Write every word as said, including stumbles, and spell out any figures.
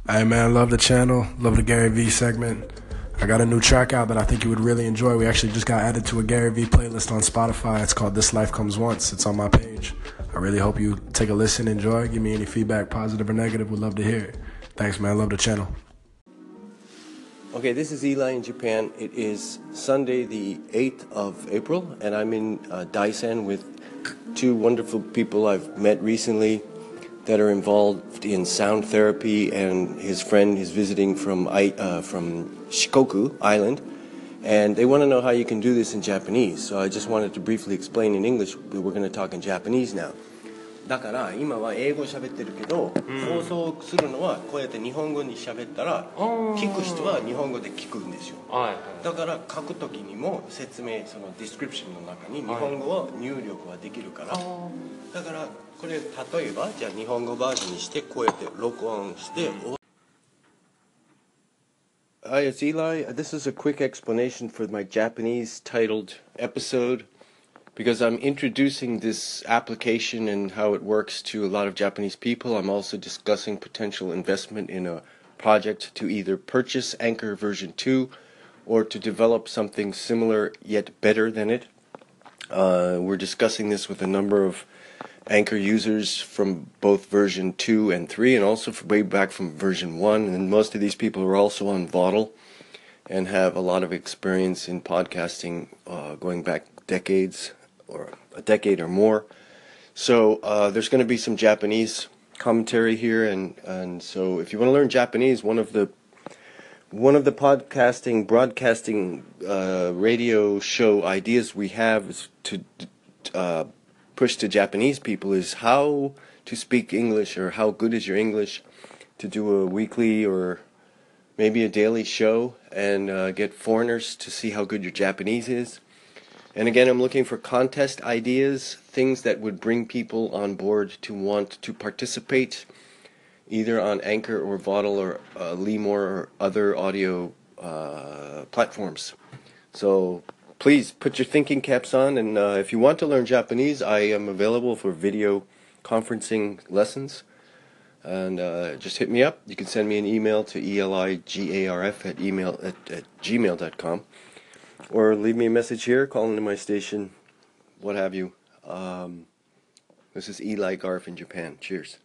Hey man, love the channel, love the Gary Vee segment. I got a new track out that I think you would really enjoy. We actually just got added to a Gary Vee playlist on Spotify. It's called This Life Comes Once. It's on my page. I really hope you take a listen, enjoy. Give me any feedback, positive or negative. Would love to hear it. Thanks man, love the channel. Okay, this is Eli in Japan. It is Sunday the eighth of April, and I'm in uh, Daisen with two wonderful people I've met recently that are involved in sound therapy, and his friend is visiting from uh, from Shikoku Island, and they want to know how you can do this in Japanese. So I just wanted to briefly explain in English. We're going to talk in Japanese now. だから今は英語喋ってるけど、うん、放送するのはこうやって日本語に喋ったら聞く人は日本語で聞くんですよ、はいはい、だから書くときにも説明そのディスクリプションの中に日本語を入力はできるから、はい、だからこれ例えばじゃあ日本語バージョンにしてこうやって録音して、うん、Hi, it's Eli. This is a quick explanation for my Japanese titled episode because I'm introducing this application and how it works to a lot of Japanese people. I'm also discussing potential investment in a project to either purchase Anchor version two or to develop something similar yet better than it. Uh, we're discussing this with a number of Anchor users from both version two and three, and also from way back from version one, and most of these people are also on Vodal and have a lot of experience in podcasting uh, going back decades or a decade or more. So uh, there's going to be some Japanese commentary here, and, and so if you want to learn Japanese, one of the one of the podcasting, broadcasting, uh, radio show ideas we have is to uh, push to Japanese people is how to speak English, or how good is your English, to do a weekly or maybe a daily show and uh, get foreigners to see how good your Japanese is. And again, I'm looking for contest ideas, things that would bring people on board to want to participate, either on Anchor or Vodal or uh, Lemur or other audio uh, platforms. So please put your thinking caps on, and uh, if you want to learn Japanese, I am available for video conferencing lessons. And uh, just hit me up. You can send me an email to eligarf at email at, at gmail dot com. Or leave me a message here, call into my station, what have you. Um, this is Eli Garf in Japan. Cheers.